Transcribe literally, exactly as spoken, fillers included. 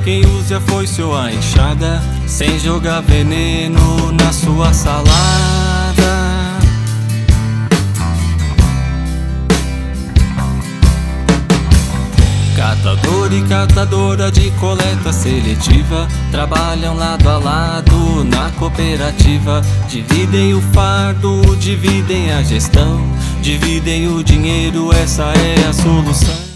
Quem use a foice ou a enxada, sem jogar veneno na sua salada. Catador e catadora de coleta seletiva trabalham lado a lado na cooperativa. Dividem o fardo, dividem a gestão, dividem o dinheiro, essa é a solução.